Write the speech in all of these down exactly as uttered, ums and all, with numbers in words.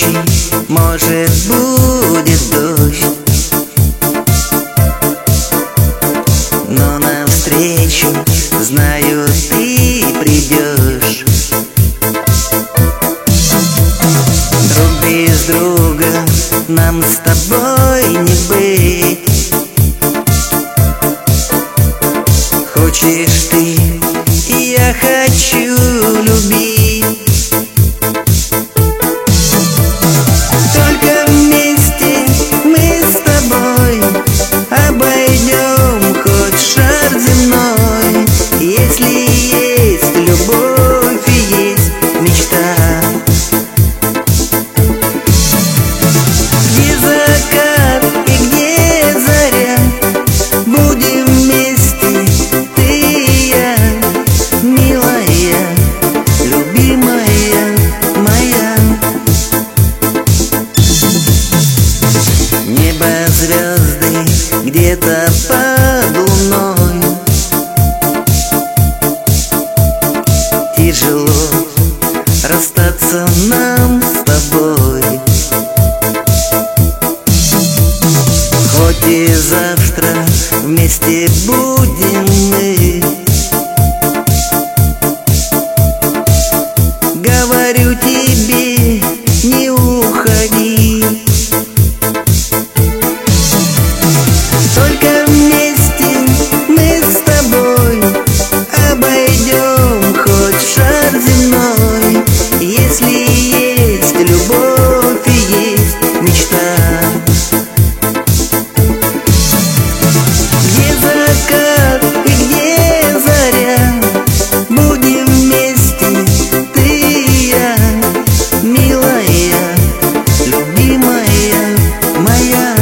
встречи, может, будет дождь, но навстречу, знаю, ты придешь. Друг без друга нам с тобой не быть. Хочешь ты, и я хочу любить. Только вместе мы с тобой обойдем хоть шар земной. Если есть любовь и есть мечта, где закат и где заря, будем вместе ты и я, милая, любимая моя. Небо, звезды где-то под луной, тяжело расстаться нам с тобой. Хоть и завтра вместе будем мы, говорю тебе, не уходи. Только вместе мы с тобой обойдем хоть шар земной. Если есть любовь и есть мечта, где закат и где заря, будем вместе ты и я, милая, любимая моя.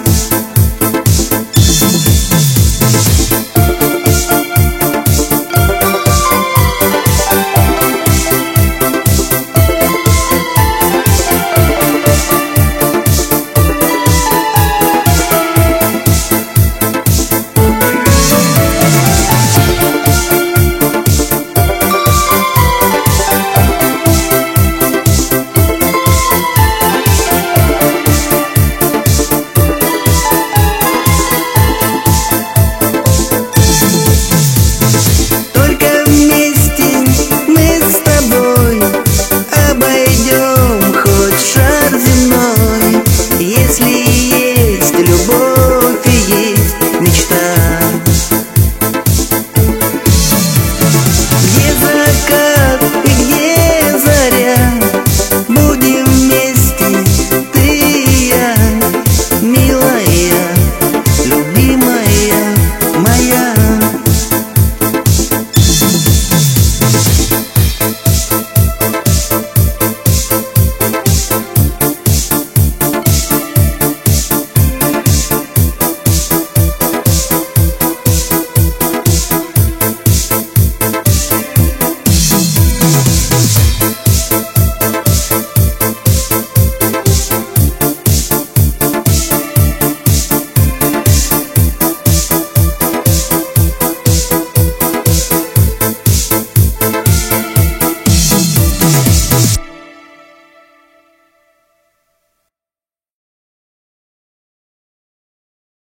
Если есть любовь и есть мечта, где закат